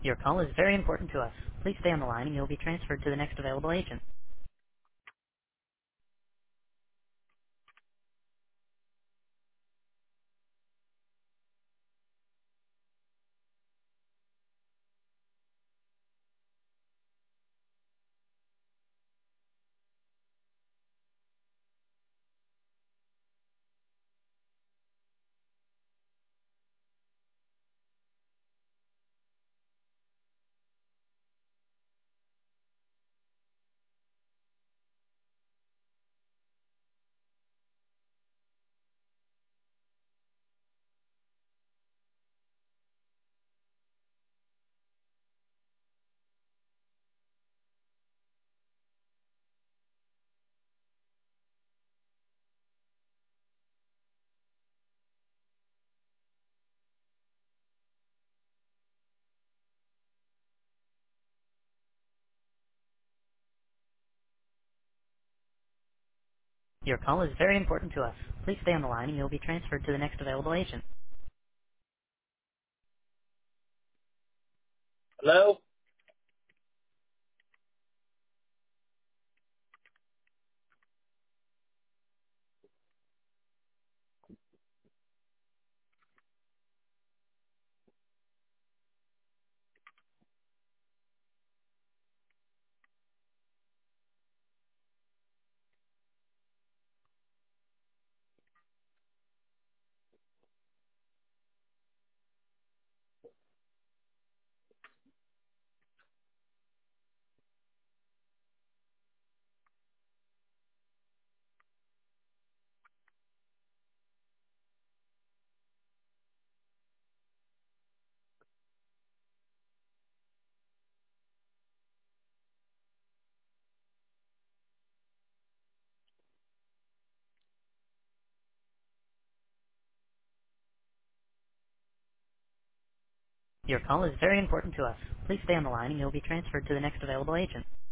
Your call is very important to us. Please stay on the line and you'll be transferred to the next available agent. Your call is very important to us. Please stay on the line and you'll be transferred to the next available agent. Hello? Your call is very important to us. Please stay on the line and you'll be transferred to the next available agent.